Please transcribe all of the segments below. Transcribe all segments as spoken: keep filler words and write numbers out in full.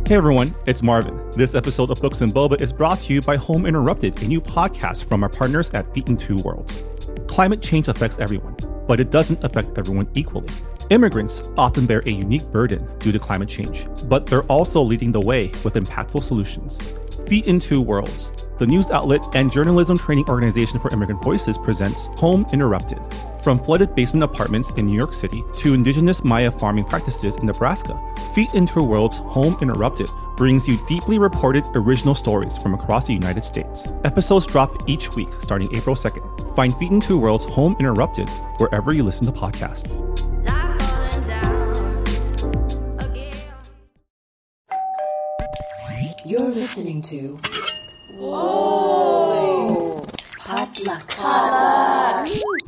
Hey everyone, it's Marvin. This episode of Books and Boba is brought to you by Home Interrupted, a new podcast from our partners at Feet in Two Worlds. Climate change affects everyone, but it doesn't affect everyone equally. Immigrants often bear a unique burden due to climate change, but they're also leading the way with impactful solutions. Feet in Two Worlds, the news outlet and journalism training organization for immigrant voices, presents Home Interrupted. From flooded basement apartments in New York City to indigenous Maya farming practices in Nebraska, Feet in Two Worlds Home Interrupted brings you deeply reported original stories from across the United States. Episodes drop each week starting April second. Find Feet in Two Worlds Home Interrupted wherever you listen to podcasts. You're listening to Whoa! Potluck. Potluck.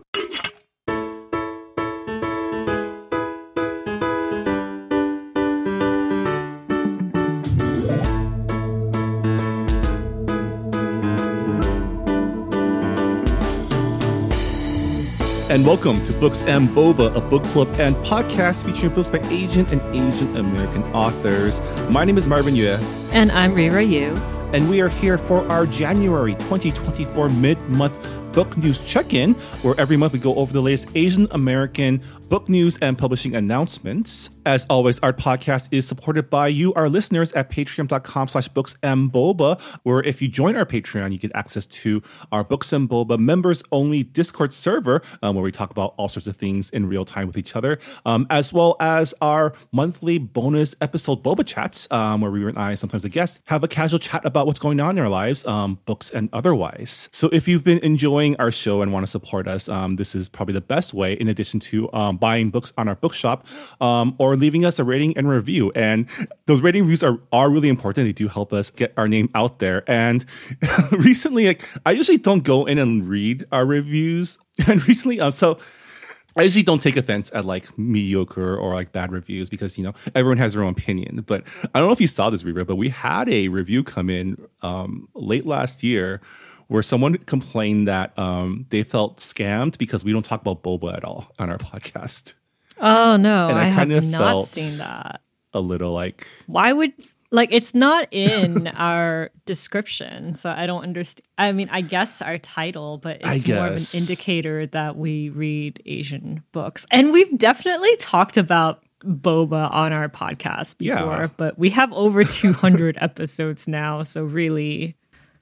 And welcome to Books and Boba, a book club and podcast featuring books by Asian and Asian American authors. My name is Marvin Yue. And I'm Rira Yu. And we are here for our January twenty twenty-four mid-month book news check-in, where every month we go over the latest Asian American book news and publishing announcements. As always, our podcast is supported by you, our listeners, at patreon.com slash books and boba, where if you join our Patreon, you get access to our Books and Boba members-only Discord server, um, where we talk about all sorts of things in real time with each other, um, as well as our monthly bonus episode Boba Chats, um, where Rira and I, sometimes a guest, have a casual chat about what's going on in our lives, um, books and otherwise. So if you've been enjoying our show and want to support us, um, this is probably the best way, in addition to um, buying books on our bookshop, um, or leaving us a rating and review. And those rating reviews are, are really important. They do help us get our name out there. And recently, like, I usually don't go in and read our reviews. And recently, um, so I usually don't take offense at like mediocre or like bad reviews because, you know, everyone has their own opinion. But I don't know if you saw this, Rira, but we had a review come in um, late last year where someone complained that um, they felt scammed because we don't talk about boba at all on our podcast. Oh, no, And I I, have kind of not felt seen that. A little like... Why would, like, it's not in our description, so I don't understand. I mean, I guess our title, but it's more of an indicator that we read Asian books. And we've definitely talked about boba on our podcast before, Yeah. but we have over two hundred episodes now, so really...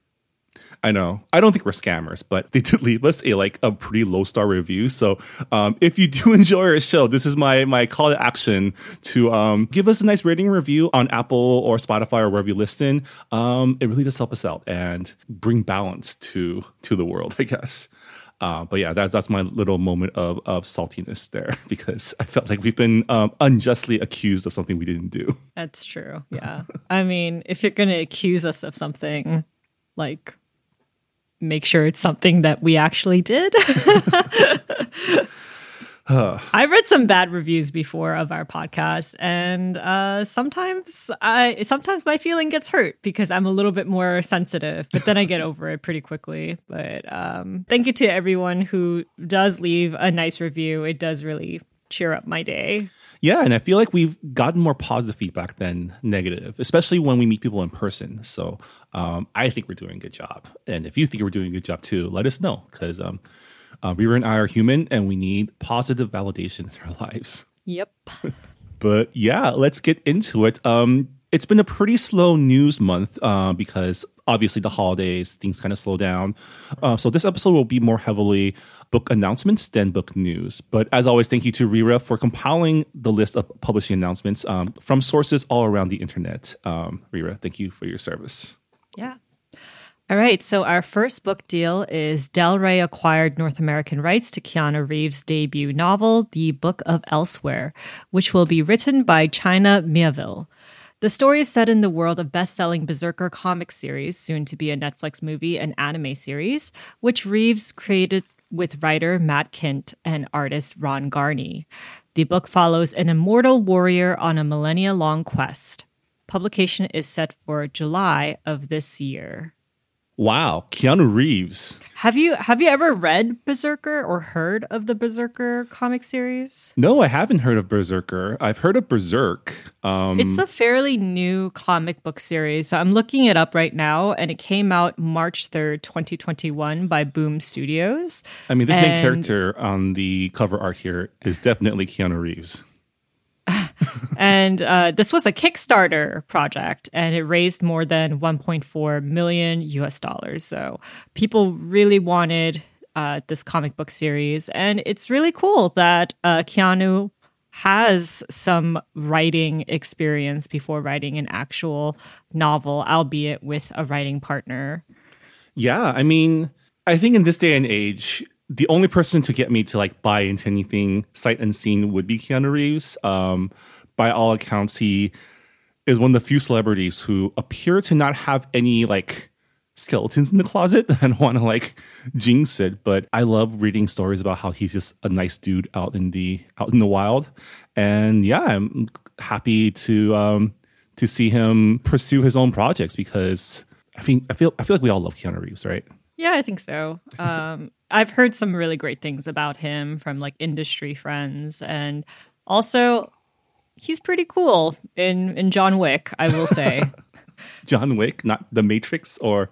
I know. I don't think we're scammers, but they did leave us a like a pretty low star review. So um, if you do enjoy our show, this is my my call to action to um, give us a nice rating review on Apple or Spotify or wherever you listen. Um, it really does help us out and bring balance to to the world, I guess. Uh, but yeah, that's that's my little moment of of saltiness there because I felt like we've been um, unjustly accused of something we didn't do. That's true. Yeah. I mean, if you're going to accuse us of something, like, make sure it's something that we actually did. I've read some bad reviews before of our podcast, and uh, sometimes I sometimes my feeling gets hurt because I'm a little bit more sensitive, but then I get over it pretty quickly. But um, thank you to everyone who does leave a nice review. It does really cheer up my day. Yeah, and I feel like we've gotten more positive feedback than negative, especially when we meet people in person. So um, I think we're doing a good job. And if you think we're doing a good job too, let us know because um, uh, Rira and I are human and we need positive validation in our lives. Yep. But yeah, let's get into it. Um, it's been a pretty slow news month uh, because obviously the holidays, things kind of slow down. Uh, so this episode will be more heavily book announcements than book news. But as always, thank you to Rira for compiling the list of publishing announcements um, from sources all around the internet. Um, Rira, thank you for your service. Yeah. All right, so our first book deal is Del Rey acquired North American rights to Keanu Reeves' debut novel, The Book of Elsewhere, which will be written by China Miéville. The story is set in the world of best-selling Berserker comic series, soon to be a Netflix movie and anime series, which Reeves created with writer Matt Kindt and artist Ron Garney. The book follows an immortal warrior on a millennia-long quest. Publication is set for July of this year. Wow, Keanu Reeves. Have you have you ever read Berserker or heard of the Berserker comic series? No, I haven't heard of Berserker. I've heard of Berserk. Um, It's a fairly new comic book series. So I'm looking it up right now, and it came out March third, twenty twenty-one by Boom Studios. I mean, this main And- character on the cover art here is definitely Keanu Reeves. And uh, this was a Kickstarter project, and it raised more than one point four million U S dollars. So people really wanted uh, this comic book series, and it's really cool that uh, Keanu has some writing experience before writing an actual novel, albeit with a writing partner. Yeah, I mean, I think in this day and age, the only person to get me to like buy into anything sight unseen would be Keanu Reeves. Um, by all accounts, he is one of the few celebrities who appear to not have any like skeletons in the closet. I don't want to like jinx it, but I love reading stories about how he's just a nice dude out in the out in the wild. And yeah, I'm happy to um, to see him pursue his own projects because I think I feel I feel like we all love Keanu Reeves, right? Yeah, I think so. Um, I've heard some really great things about him from like industry friends, and also he's pretty cool in in John Wick, I will say. John Wick, not The Matrix or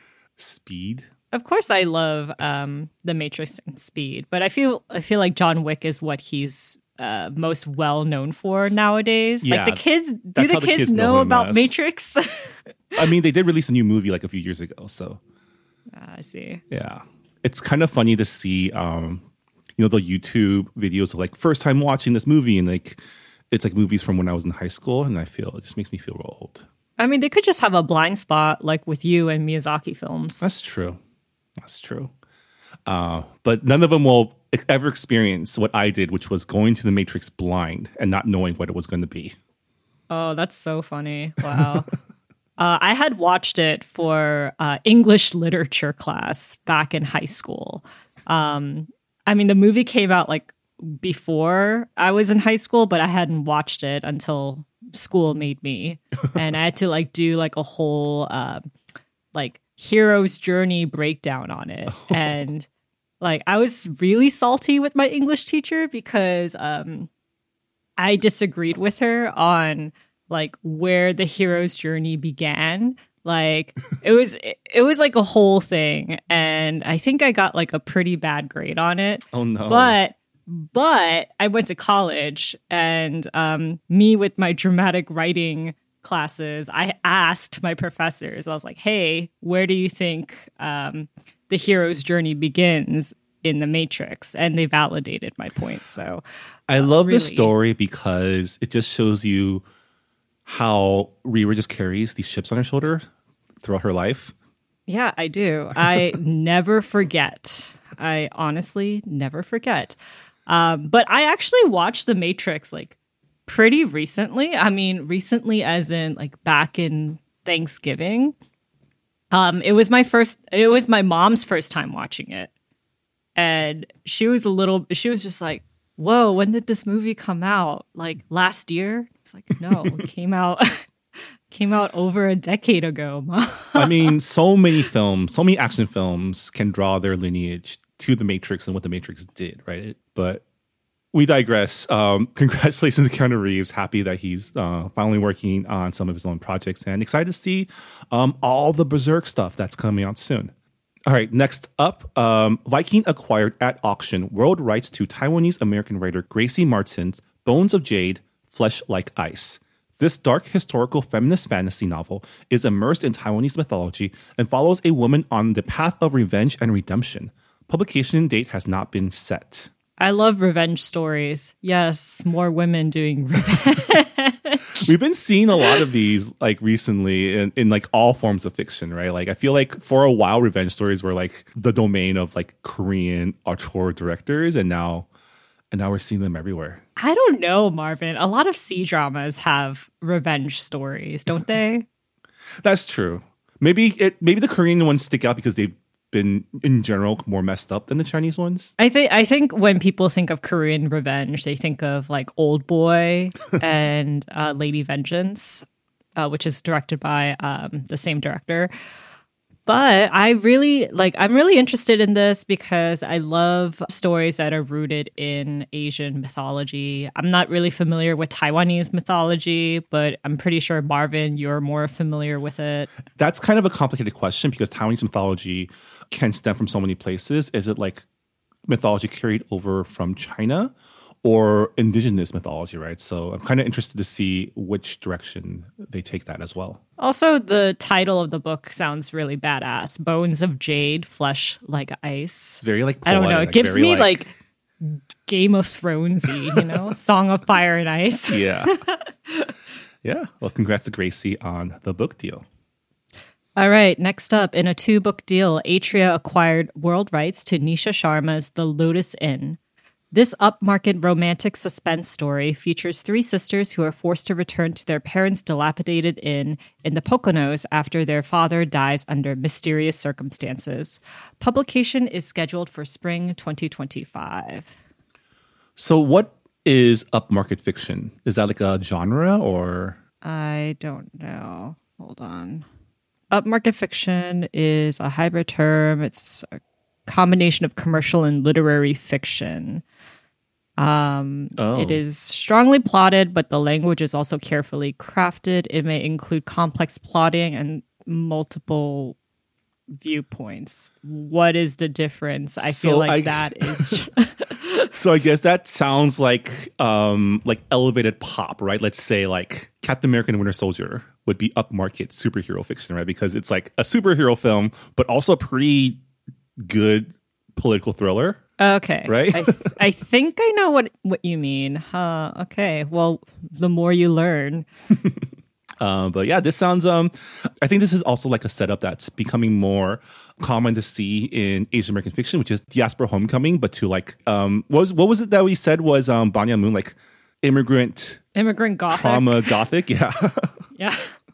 Speed. Of course, I love um, The Matrix and Speed, but I feel I feel like John Wick is what he's uh, most well known for nowadays. Yeah, like the kids, do that's the how kids, the kids know know him about as. Matrix? I mean, they did release a new movie like a few years ago, so Ah, I see. yeah. It's kind of funny to see, um, you know, the YouTube videos of like first time watching this movie, and like it's like movies from when I was in high school, and I feel it just makes me feel real old. I mean, they could just have a blind spot like with you and Miyazaki films. That's true. That's true. Uh, but none of them will ex- ever experience what I did, which was going to the Matrix blind and not knowing what it was going to be. Oh, that's so funny. Wow. uh, I had watched it for uh, English literature class back in high school. Um, I mean, the movie came out like before I was in high school, but I hadn't watched it until school made me. And I had to like do like a whole uh, like hero's journey breakdown on it. And like I was really salty with my English teacher because um, I disagreed with her on like where the hero's journey began. Like it was it was like a whole thing, and I think I got like a pretty bad grade on it. Oh no. But but I went to college, and um me with my dramatic writing classes, I asked my professors. I was like, "Hey, where do you think um the hero's journey begins in the Matrix?" And they validated my point. So I love really. this story because it just shows you how Riri just carries these chips on her shoulder throughout her life. Yeah, I do. I never forget. I honestly never forget. Um, but I actually watched The Matrix like pretty recently. I mean, recently as in like back in Thanksgiving. Um, it was my first, it was my mom's first time watching it. And she was a little, she was just like, whoa, when did this movie come out? Like last year? It's like, no, it came out came out over a decade ago, Mom. I mean, so many films, so many action films can draw their lineage to The Matrix and what The Matrix did, right? But we digress. Um, congratulations to Keanu Reeves. Happy that he's uh, finally working on some of his own projects and excited to see um, all the Berserk stuff that's coming out soon. All right, next up, um, Viking acquired at auction world rights to Taiwanese American writer Gracie Martin's Bones of Jade, Flesh Like Ice. This dark historical feminist fantasy novel is immersed in Taiwanese mythology and follows a woman on the path of revenge and redemption. Publication date has not been set. I love revenge stories. Yes, more women doing revenge. We've been seeing a lot of these like recently in, in like all forms of fiction, right? Like I feel like for a while revenge stories were like the domain of like Korean auteur directors, and now and now we're seeing them everywhere. I don't know, Marvin. A lot of C dramas have revenge stories, don't they? That's true. Maybe it maybe the Korean ones stick out because they've been in general more messed up than the Chinese ones. I think I think when people think of Korean revenge, they think of like Old Boy and uh, Lady Vengeance, uh, which is directed by um, the same director. But I really like, I'm really interested in this because I love stories that are rooted in Asian mythology. I'm not really familiar with Taiwanese mythology, but I'm pretty sure, Marvin, you're more familiar with it. That's kind of a complicated question because Taiwanese mythology can stem from so many places. Is it like mythology carried over from China or indigenous mythology, right? So I'm kind of interested to see which direction they take that as well. Also, the title of the book sounds really badass. Bones of Jade, Flesh Like Ice. It's very like I don't know. It poetic, gives very, me like, Game of Thronesy, you know, Song of Fire and Ice. Yeah. Yeah. Well, congrats to Gracie on the book deal. All right, next up, in a two-book deal, Atria acquired world rights to Nisha Sharma's The Lotus Inn. This upmarket romantic suspense story features three sisters who are forced to return to their parents' dilapidated inn in the Poconos after their father dies under mysterious circumstances. Publication is scheduled for spring twenty twenty-five. So what is upmarket fiction? Is that like a genre or? I don't know. Hold on. Upmarket fiction is a hybrid term. It's a combination of commercial and literary fiction. Um, oh. It is strongly plotted, but the language is also carefully crafted. It may include complex plotting and multiple viewpoints. What is the difference? I So feel like I- that is... So I guess that sounds like um like elevated pop, right? Let's say like Captain America and Winter Soldier would be upmarket superhero fiction, right? Because it's like a superhero film, but also a pretty good political thriller. Okay. Right? I, th- I think I know what, what you mean. Huh. Okay. Well, the more you learn. Uh, but yeah, this sounds. Um, I think this is also like a setup that's becoming more common to see in Asian American fiction, which is diaspora homecoming, but to like, um, what was what was it that we said was um, Banya Moon, like immigrant Immigrant Gothic. trauma gothic? Yeah, Yeah.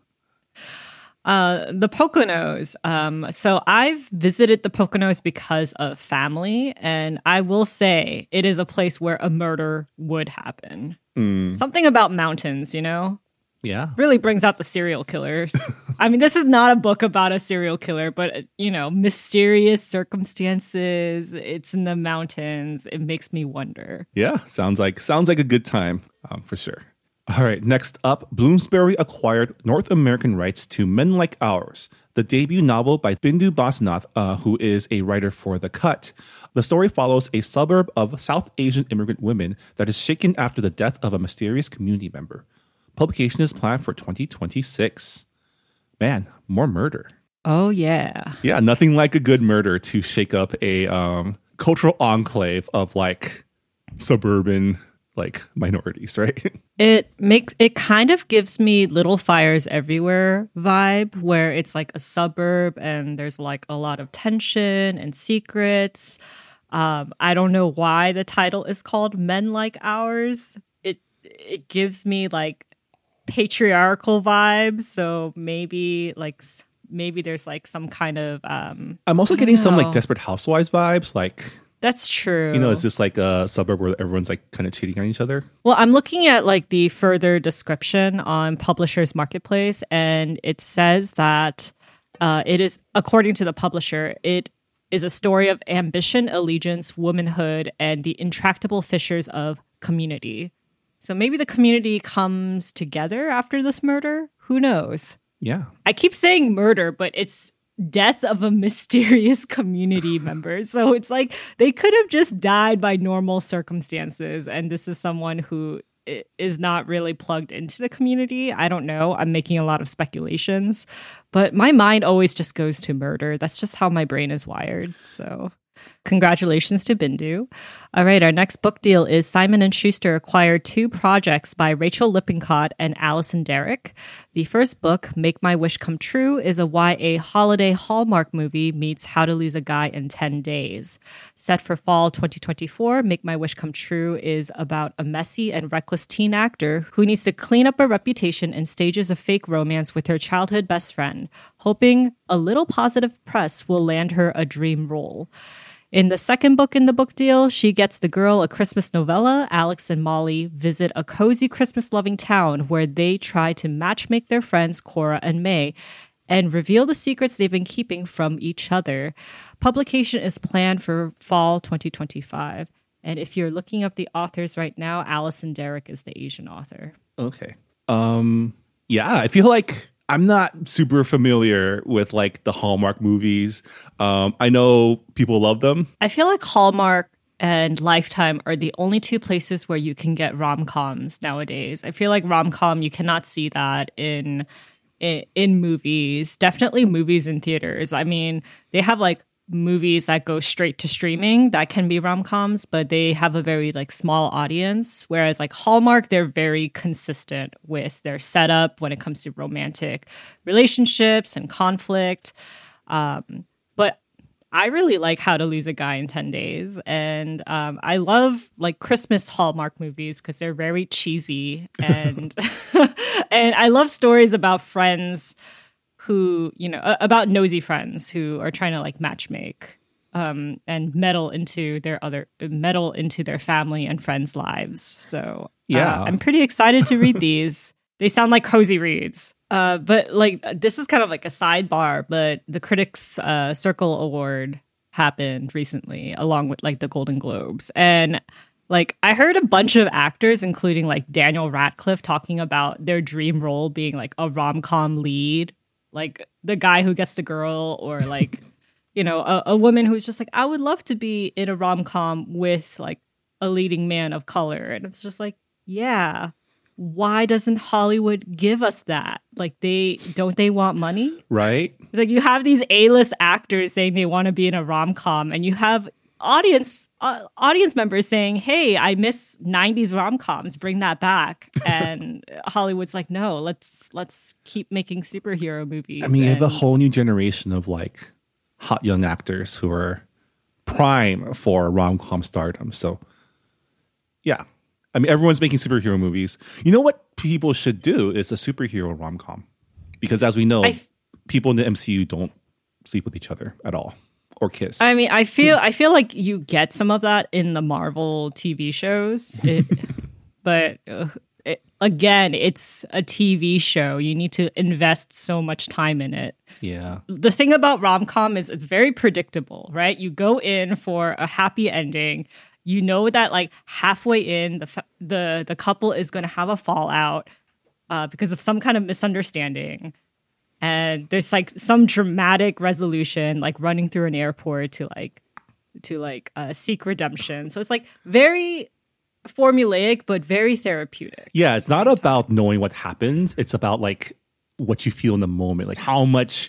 Uh, the Poconos. Um, so I've visited the Poconos because of family, and I will say it is a place where a murder would happen. Mm. Something about mountains, you know? yeah. Really brings out the serial killers. I mean, this is not a book about a serial killer, but, you know, mysterious circumstances. It's in the mountains. It makes me wonder. Yeah, sounds like sounds like a good time um, for sure. All right, next up, Bloomsbury acquired North American rights to Men Like Ours, the debut novel by Bindu Basnath, uh, who is a writer for The Cut. The story follows a suburb of South Asian immigrant women that is shaken after the death of a mysterious community member. Publication is planned for twenty twenty-six. Man, more murder. Oh, yeah. Yeah, nothing like a good murder to shake up a um, cultural enclave of like suburban like minorities, right? It makes it kind of gives me Little Fires Everywhere vibe, where it's like a suburb and there's like a lot of tension and secrets. Um, I don't know why the title is called Men Like Ours. It it gives me like patriarchal vibes, so maybe like maybe there's like some kind of um I'm also getting some like know. Desperate Housewives vibes, like that's true. you know, it's just like a suburb where everyone's like kind of cheating on each other. Well, I'm looking at like the further description on Publishers Marketplace, and it says that uh, it is, according to the publisher, it is a story of ambition, allegiance, womanhood, and the intractable fissures of community. So maybe the community comes together after this murder. Who knows? Yeah. I keep saying murder, but it's death of a mysterious community member. So it's like they could have just died by normal circumstances, and this is someone who i- is not really plugged into the community. I don't know. I'm making a lot of speculations, but my mind always just goes to murder. That's just how my brain is wired. So congratulations to Bindu. All right, our next book deal is Simon and Schuster acquired two projects by Rachel Lippincott and Allison Derrick. The first book, Make My Wish Come True, is a Y A holiday Hallmark movie meets How to Lose a Guy in ten days. Set for fall twenty twenty-four, Make My Wish Come True is about a messy and reckless teen actor who needs to clean up her reputation and stages a fake romance with her childhood best friend, hoping a little positive press will land her a dream role. In the second book in the book deal, She Gets the Girl a Christmas novella, Alex and Molly visit a cozy Christmas-loving town where they try to matchmake their friends Cora and May and reveal the secrets they've been keeping from each other. Publication is planned for fall twenty twenty-five. And if you're looking up the authors right now, Alison Derrick is the Asian author. Okay. Um, yeah, I feel like I'm not super familiar with like the Hallmark movies. Um, I know people love them. I feel like Hallmark and Lifetime are the only two places where you can get rom-coms nowadays. I feel like rom-com, you cannot see that in, in in movies. Definitely movies in theaters. I mean, they have like movies that go straight to streaming that can be rom-coms, but they have a very like small audience. Whereas like Hallmark, they're very consistent with their setup when it comes to romantic relationships and conflict. Um, but I really like How to Lose a Guy in ten days. And um, I love like Christmas Hallmark movies because they're very cheesy. And, and I love stories about friends who, you know, uh, about nosy friends who are trying to like matchmake um, and meddle into their other, meddle into their family and friends' lives. So yeah, uh, I'm pretty excited to read these. They sound like cozy reads. Uh, but like, this is kind of like a sidebar, but the Critics uh, Circle Award happened recently along with like the Golden Globes. And like, I heard a bunch of actors, including like Daniel Radcliffe, talking about their dream role being like a rom-com lead. Like the guy who gets the girl, or like, you know, a, a woman who's just like, I would love to be in a rom-com with like a leading man of color. And it's just like, yeah, why doesn't Hollywood give us that? Like they, don't they want money? Right. It's like you have these A-list actors saying they want to be in a rom-com, and you have audience uh, audience members saying, hey, I miss nineties rom-coms, bring that back. And Hollywood's like, no, let's let's keep making superhero movies. I mean, you have a and- whole new generation of like hot young actors who are prime for rom-com stardom. So yeah, I mean, everyone's making superhero movies. You know what people should do is a superhero rom-com, because as we know, I f- people in the M C U don't sleep with each other at all. Or kiss. I mean, I feel I feel like you get some of that in the Marvel T V shows, it, but uh, it, again, it's a T V show. You need to invest so much time in it. Yeah. The thing about rom-com is it's very predictable, right? You go in for a happy ending. You know that like halfway in, the fa- the the couple is going to have a fallout uh, because of some kind of misunderstanding. And there's like some dramatic resolution, like running through an airport to like to like uh, seek redemption. So it's like very formulaic, but very therapeutic. Yeah, it's not about knowing what happens. It's about like what you feel in the moment. Like how much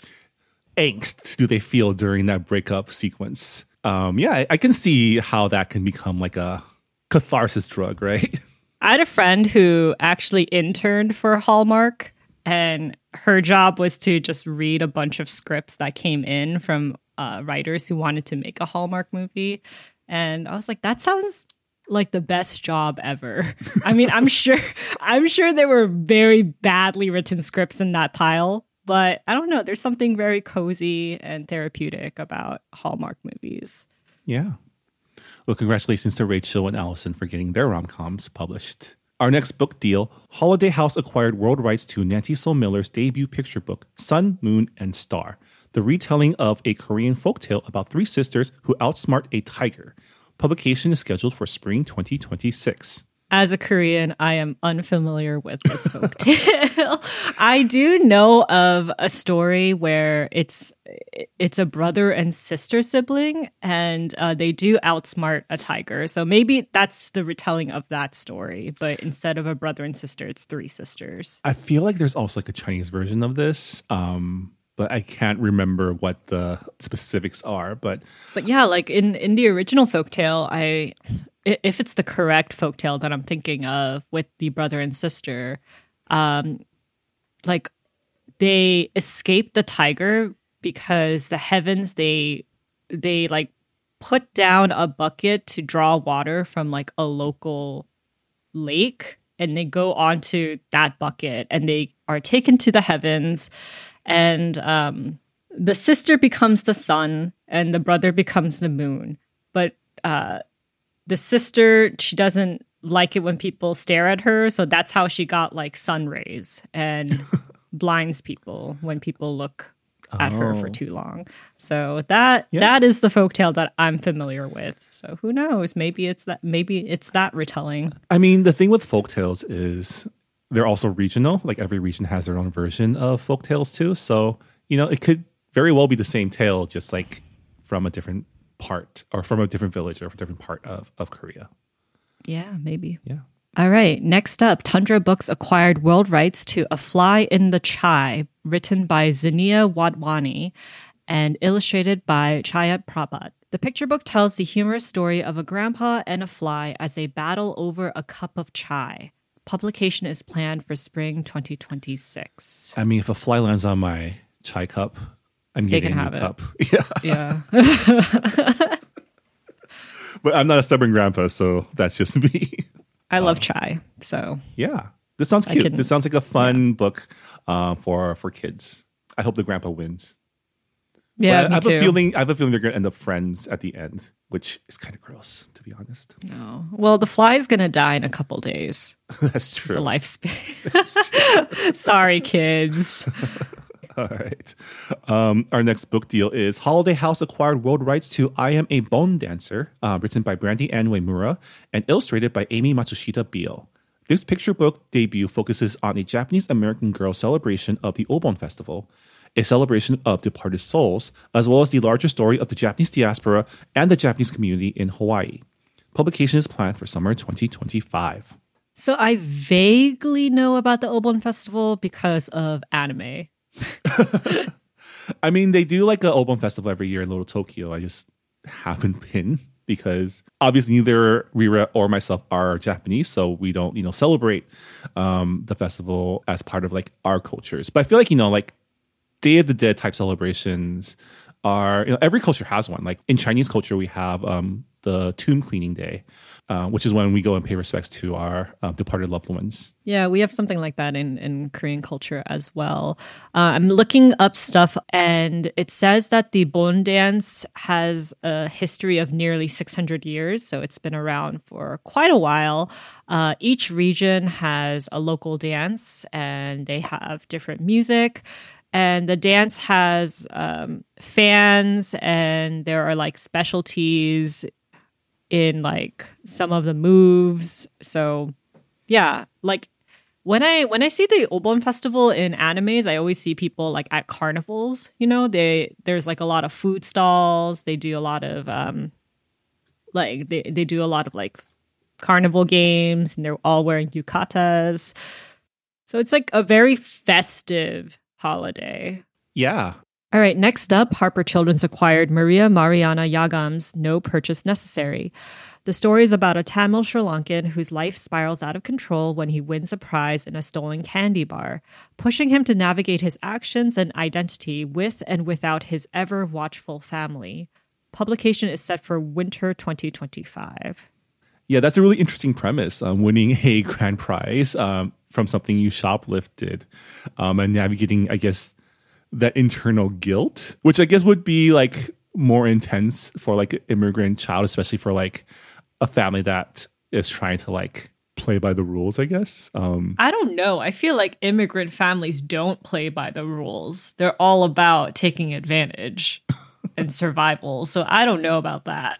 angst do they feel during that breakup sequence? Um, yeah, I, I can see how that can become like a catharsis drug, right? I had a friend who actually interned for Hallmark, and her job was to just read a bunch of scripts that came in from uh, writers who wanted to make a Hallmark movie. And I was like, that sounds like the best job ever. I mean, I'm sure, I'm sure there were very badly written scripts in that pile, but I don't know. There's something very cozy and therapeutic about Hallmark movies. Yeah. Well, congratulations to Rachel and Allison for getting their rom-coms published. Our next book deal, Holiday House acquired world rights to Nancy So Miller's debut picture book, Sun, Moon, and Star, the retelling of a Korean folktale about three sisters who outsmart a tiger. Publication is scheduled for spring twenty twenty-six. As a Korean, I am unfamiliar with this folktale. I do know of a story where it's it's a brother and sister sibling, and uh, they do outsmart a tiger. So maybe that's the retelling of that story. But instead of a brother and sister, it's three sisters. I feel like there's also like a Chinese version of this, um, but I can't remember what the specifics are. But but yeah, like in in the original folktale, I. If it's the correct folktale that I'm thinking of with the brother and sister, um, like they escape the tiger because the heavens, they they like put down a bucket to draw water from like a local lake, and they go onto that bucket and they are taken to the heavens, and um, the sister becomes the sun and the brother becomes the moon. But uh the sister, she doesn't like it when people stare at her, so that's how she got like sun rays. And blinds people when people look at her for Oh. too long. So that Yeah. that is the folktale that I'm familiar with. So who knows? Maybe it's that maybe it's that retelling. I mean, the thing with folktales is they're also regional. Like every region has their own version of folktales too. So, you know, it could very well be the same tale, just like from a different part or from a different village or a different part of, of Korea. Yeah, maybe. Yeah. All right, next up, Tundra Books acquired world rights to A Fly in the Chai, written by Zinnia Wadwani and illustrated by Chayat Prabhat. The picture book tells the humorous story of a grandpa and a fly as they battle over a cup of chai. Publication is planned for spring twenty twenty-six. I mean, if a fly lands on my chai cup, I'm They getting can a new have cup. Yeah. Yeah. But I'm not a stubborn grandpa, so that's just me. I love chai, so Yeah. This sounds cute. can- This sounds like a fun book uh, for for kids. I hope the grandpa wins. yeah, But I me have too. a feeling I have a feeling they're gonna end up friends at the end, which is kind of gross, to be honest. No. Well, the fly is going to die in a couple days. That's It's true. a lifespan. Sorry, kids. All right. Um, our next book deal is Holiday House acquired world rights to I Am a Bone Dancer, uh, written by Brandy Ann Uemura and illustrated by Amy Matsushita Beal. This picture book debut focuses on a Japanese American girl celebration of the Obon Festival, a celebration of departed souls, as well as the larger story of the Japanese diaspora and the Japanese community in Hawaii. Publication is planned for summer twenty twenty-five. So I vaguely know about the Obon Festival because of anime. I mean, they do like a Obon Festival every year in Little Tokyo. I just haven't been because obviously neither Rira or myself are Japanese, so we don't, you know, celebrate um, the festival as part of like our cultures. But I feel like, you know, like Day of the Dead type celebrations are, you know, every culture has one. Like in Chinese culture, we have um, the tomb cleaning day, uh, which is when we go and pay respects to our uh, departed loved ones. Yeah, we have something like that in, in Korean culture as well. Uh, I'm looking up stuff, and it says that the Bon dance has a history of nearly six hundred years, so it's been around for quite a while. Uh, each region has a local dance, and they have different music. And the dance has um, fans, and there are like specialties in like some of the moves. So yeah, like when I when I see the Obon Festival in animes, I always see people like at carnivals. You know, they there's like a lot of food stalls. They do a lot of um, like they they do a lot of like carnival games, and they're all wearing yukatas. So it's like a very festive holiday. Yeah. All right, next up, Harper Children's acquired Maria Mariana Yagam's No Purchase Necessary. The story is about a Tamil Sri Lankan whose life spirals out of control when he wins a prize in a stolen candy bar, pushing him to navigate his actions and identity with and without his ever watchful family. Publication is set for winter twenty twenty-five. Yeah, that's a really interesting premise. Um, winning a grand prize um, from something you shoplifted um, and navigating, I guess, that internal guilt, which I guess would be like more intense for like an immigrant child, especially for like a family that is trying to like play by the rules, I guess. Um, I don't know. I feel like immigrant families don't play by the rules. They're all about taking advantage and survival. So I don't know about that.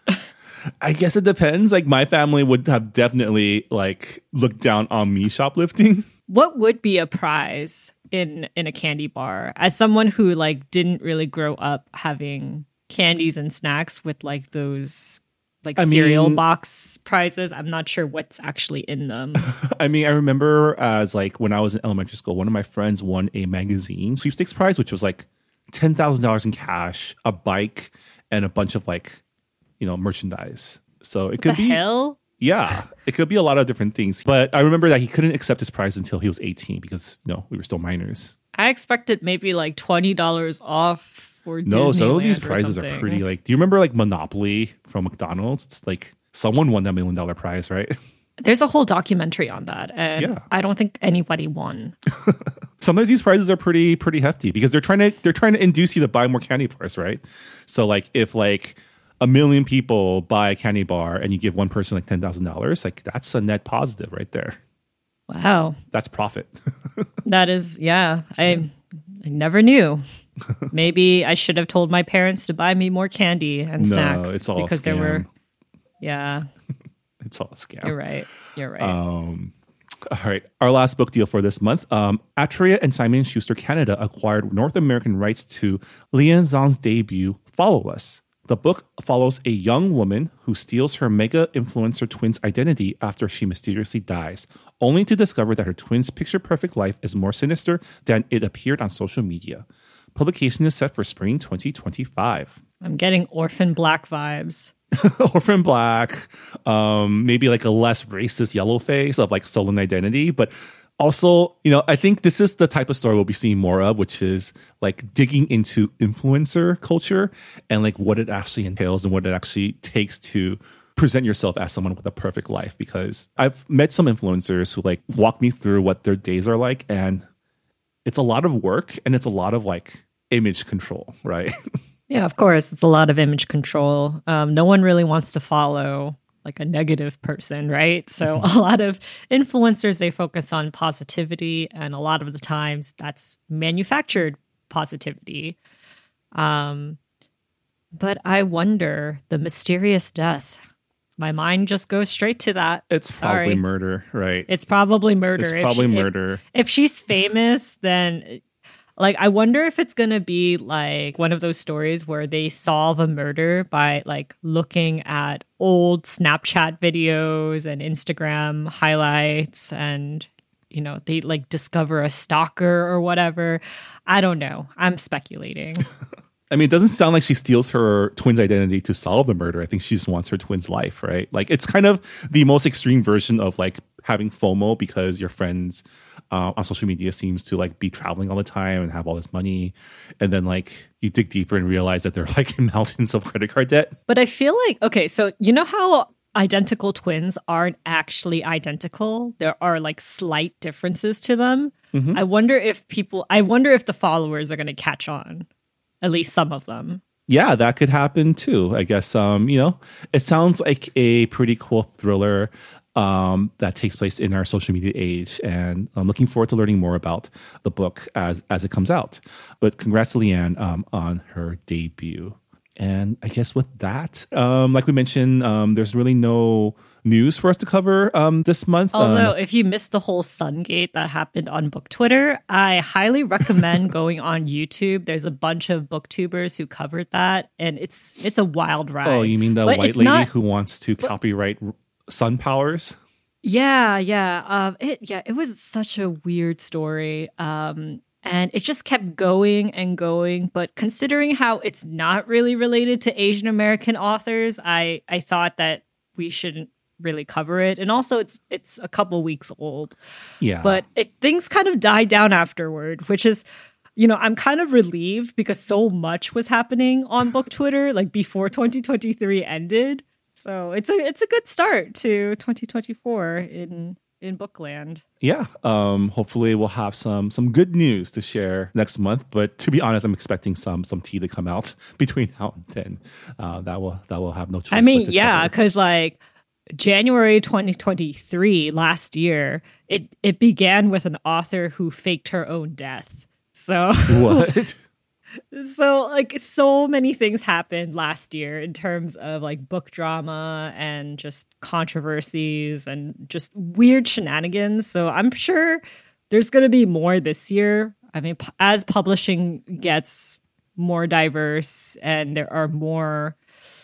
I guess it depends. Like my family would have definitely like looked down on me shoplifting. What would be a prize in in a candy bar? As someone who like didn't really grow up having candies and snacks with like those like I cereal mean- box prizes, I'm not sure what's actually in them. I mean, I remember as like when I was in elementary school, one of my friends won a magazine sweepstakes prize, which was like ten thousand dollars in cash, a bike, and a bunch of like, you know, merchandise. So it The could be, hell? yeah, it could be a lot of different things. But I remember that he couldn't accept his prize until he was eighteen because, you know, we were still minors. I expected maybe like twenty dollars off for No, some of Disneyland these or prizes are something. pretty like, do you remember like Monopoly from McDonald's? It's like someone won that million dollar prize, right? There's a whole documentary on that, and Yeah. I don't think anybody won. Sometimes these prizes are pretty pretty hefty because they're trying to they're trying to induce you to buy more candy bars, right? So like if like a million people buy a candy bar and you give one person like ten thousand dollars, like that's a net positive right there. Wow. That's profit. That is, yeah. I, I never knew. Maybe I should have told my parents to buy me more candy and No, snacks it's all a because there scam. were. Yeah, It's all a scam. you're right. You're right. Um, all right. Our last book deal for this month. Um, Atria and Simon and Schuster Canada acquired North American rights to Lian Zhang's debut, Follow Us. The book follows a young woman who steals her mega influencer twin's identity after she mysteriously dies, only to discover that her twin's picture-perfect life is more sinister than it appeared on social media. Publication is set for spring twenty twenty-five. I'm getting Orphan Black vibes. Orphan Black, um, maybe like a less racist yellow face of like stolen identity, but also, you know, I think this is the type of story we'll be seeing more of, which is like digging into influencer culture and like what it actually entails and what it actually takes to present yourself as someone with a perfect life. Because I've met some influencers who like walk me through what their days are like, and it's a lot of work and it's a lot of like image control, right? Yeah, of course. It's a lot of image control. Um, no one really wants to follow like a negative person, right? So a lot of influencers, they focus on positivity, and a lot of the times that's manufactured positivity. Um, but I wonder, the mysterious death. My mind just goes straight to that. It's Sorry. probably murder, right? It's probably murder. It's If probably she- if- murder. If, she's famous, then like I wonder if it's gonna be like one of those stories where they solve a murder by like looking at old Snapchat videos and Instagram highlights, and you know, they like discover a stalker or whatever. I don't know. I'm speculating. I mean, it doesn't sound like she steals her twin's identity to solve the murder. I think she just wants her twin's life, right? Like, it's kind of the most extreme version of like having FOMO because your friends uh, on social media seems to like be traveling all the time and have all this money. And then like you dig deeper and realize that they're like in mountains of credit card debt. But I feel like, okay, so you know how identical twins aren't actually identical? There are like slight differences to them. Mm-hmm. I wonder if people, I wonder if the followers are going to catch on. At least some of them. Yeah, that could happen too. I guess, um, you know, it sounds like a pretty cool thriller um, that takes place in our social media age. And I'm looking forward to learning more about the book as, as it comes out. But congrats to Leanne um, on her debut. And I guess with that, um, like we mentioned, um, there's really no news for us to cover um, this month. Although, um, if you missed the whole Sungate that happened on Book Twitter, I highly recommend going on YouTube. There's a bunch of booktubers who covered that, and it's it's a wild ride. Oh, you mean the But white it's lady not- who wants to copyright sun powers? Yeah, yeah. Um, it yeah, it was such a weird story. Um, and it just kept going and going. But considering how it's not really related to Asian American authors, I I thought that we shouldn't really cover it. And also, it's it's a couple weeks old. Yeah. But it, things kind of died down afterward, which is, you know, I'm kind of relieved because so much was happening on Book Twitter, like before twenty twenty-three ended. So it's a it's a good start to twenty twenty-four in in Bookland. Yeah, um, hopefully we'll have some some good news to share next month. But to be honest, I'm expecting some some tea to come out between now and then. Uh, that will that will have no choice. I mean, but to yeah, cover. because like January twenty twenty-three, last year, it it began with an author who faked her own death. So What? So, like, so many things happened last year in terms of like book drama and just controversies and just weird shenanigans. So, I'm sure there's going to be more this year. I mean, p- as publishing gets more diverse and there are more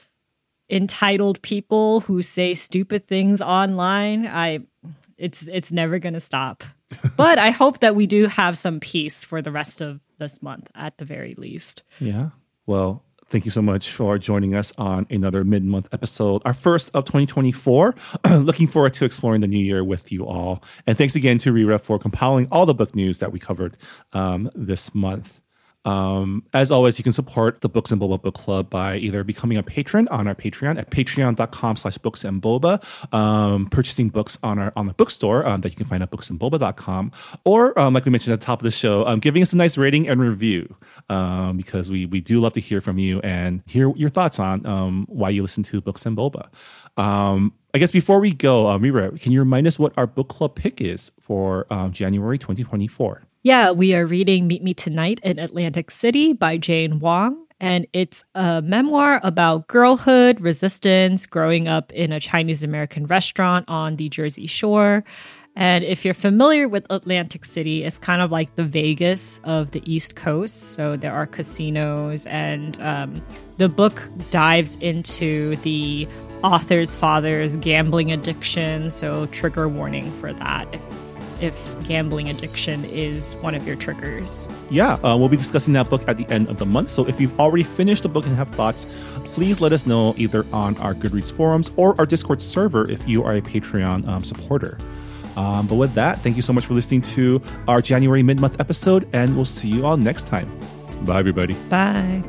entitled people who say stupid things online, I it's it's never going to stop. But I hope that we do have some peace for the rest of this month at the very least. Yeah. Well, thank you so much for joining us on another mid-month episode, our first of twenty twenty-four. Looking forward to exploring the new year with you all. And thanks again to Rira for compiling all the book news that we covered um, this month. Um, as always, you can support the Books and Boba Book Club by either becoming a patron on our Patreon at patreon.com slash books and boba, um, purchasing books on our on the bookstore um, that you can find at books and boba dot com, or um, like we mentioned at the top of the show, um, giving us a nice rating and review um, because we we do love to hear from you and hear your thoughts on um, why you listen to Books and Boba. Um, I guess before we go, uh, Mira, can you remind us what our book club pick is for um, January twenty twenty-four? Yeah, we are reading Meet Me Tonight in Atlantic City by Jane Wong. And it's a memoir about girlhood, resistance, growing up in a Chinese-American restaurant on the Jersey Shore. And if you're familiar with Atlantic City, it's kind of like the Vegas of the East Coast. So there are casinos, and um, the book dives into the author's father's gambling addiction. So trigger warning for that if if gambling addiction is one of your triggers. Yeah, uh, we'll be discussing that book at the end of the month. So if you've already finished the book and have thoughts, please let us know either on our Goodreads forums or our Discord server if you are a Patreon um, supporter. Um, but with that, thank you so much for listening to our January mid-month episode, and we'll see you all next time. Bye, everybody. Bye.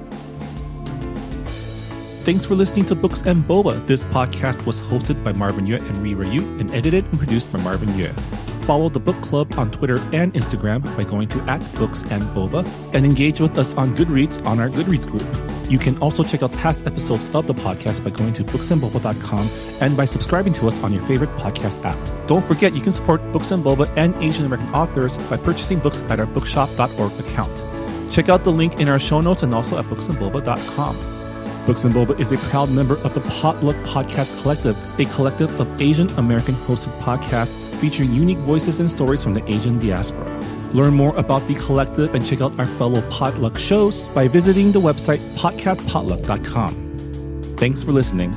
Thanks for listening to Books and Boba. This podcast was hosted by Marvin Yue and Rira Yu and edited and produced by Marvin Yue. Follow the book club on Twitter and Instagram by going to at Books and Boba, and engage with us on Goodreads on our Goodreads group. You can also check out past episodes of the podcast by going to books and boba dot com and by subscribing to us on your favorite podcast app. Don't forget, you can support Books and Boba and Asian American authors by purchasing books at our bookshop dot org account. Check out the link in our show notes and also at books and boba dot com. Books and Boba is a proud member of the Potluck Podcast Collective, a collective of Asian American hosted podcasts featuring unique voices and stories from the Asian diaspora. Learn more about the collective and check out our fellow Potluck shows by visiting the website podcast potluck dot com. Thanks for listening.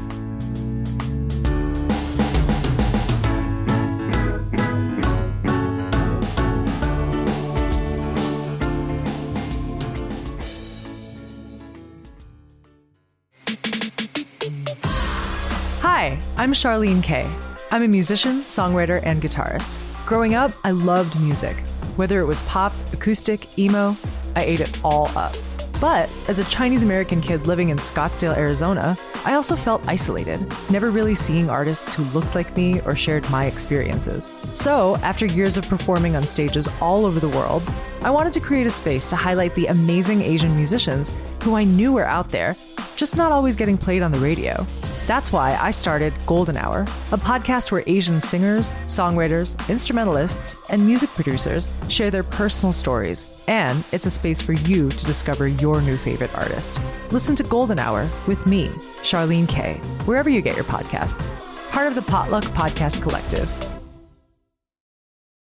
Hi, I'm Charlene Kay. I'm a musician, songwriter, and guitarist. Growing up, I loved music. Whether it was pop, acoustic, emo, I ate it all up. But as a Chinese-American kid living in Scottsdale, Arizona, I also felt isolated, never really seeing artists who looked like me or shared my experiences. So, after years of performing on stages all over the world, I wanted to create a space to highlight the amazing Asian musicians who I knew were out there, just not always getting played on the radio. That's why I started Golden Hour, a podcast where Asian singers, songwriters, instrumentalists, and music producers share their personal stories, and it's a space for you to discover your new favorite artist. Listen to Golden Hour with me, Charlene Kay, wherever you get your podcasts. Part of the Potluck Podcast Collective.